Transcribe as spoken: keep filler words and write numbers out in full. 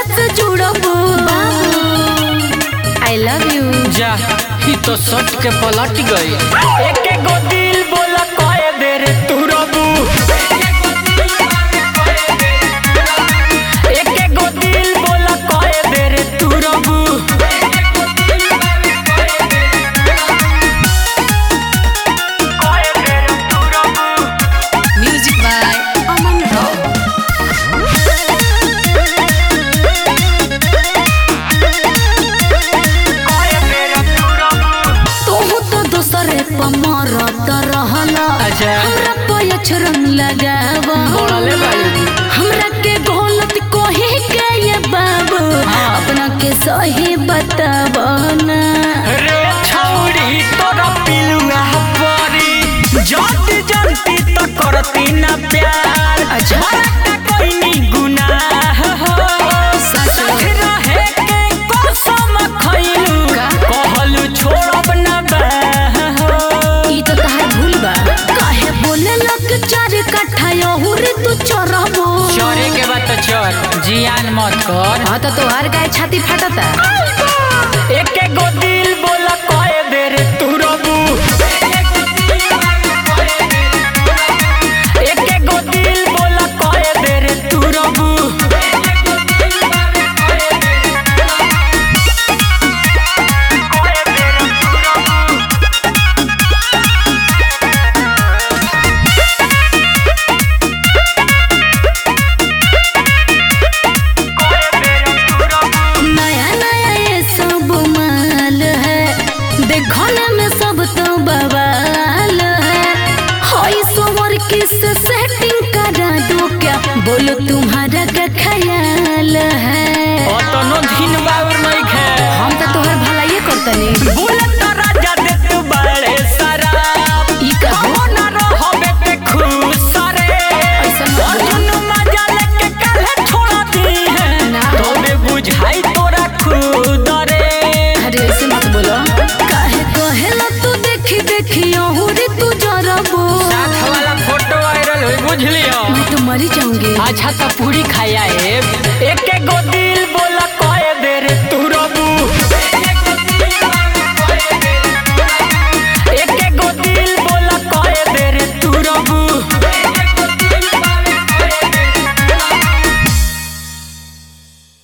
से जुड़बू। I love you. जा ही तो सट के पलट गई। एक एक गो दिल बोला कए बेर तू रबू। एक एक गो दिल बोला कए बेर तू रबू। म्यूजिक बाय अमन राव। तोहू तो दोसरे पमरत रहला। अच्छा। हमरा पयछ रंग लगावा। बोलले बाई। हमरा के गलत कहे के ये बाबू। हाँ। अपना के सही बतावा ना। रे छौड़ी तोरा पिलुआ परी। जाती जानती तो करती ना प्यार। अच्छा। बड़ा कोई नी गुनाह हो। सच रहे के कसम खइलू। का? कहलू छोड़ब ना बाह हो। ई तो तहार भूल बा। काहे बोले लग चार कट्ठा यहुरी तू चरबो। चोरे के बाद तो चोर जियान मत कर। हाँ तो तोहार गाय छाती फाटता। एक एक गो दिल बोला कए बेर तू रबू। एक एक गो दिल बोला कए बेर तू रबू। नया नया ये सब माल है। देखने में सब तो बवाल है। हाई सोवर किस सेटिंग करा दो क्या? बोलो तुम्हारा का ख्याल है। अतनो दिन बाउर नहीं खे। हम तो तोहर भलाई करतनी। बुलेट राजा दे तू बड़े शराब। ई कहो। कहो ना रहबे ते खुश रे। ऐसा मत बोलो। अर्जुन मजा लेके काल्हे छोड़ा दी है। ना। तोबे बुझाई तोरा खुद रे। अरे ऐसे मत बोलो। काहे कहेला तू देखी देखी यहुरी तू जरबो। साथ वाला फोटो वायरल हुई बुझ लियो। मैं तो मरी जाऊंगी। अच्छा तो पूरी खाया है। एक एक गो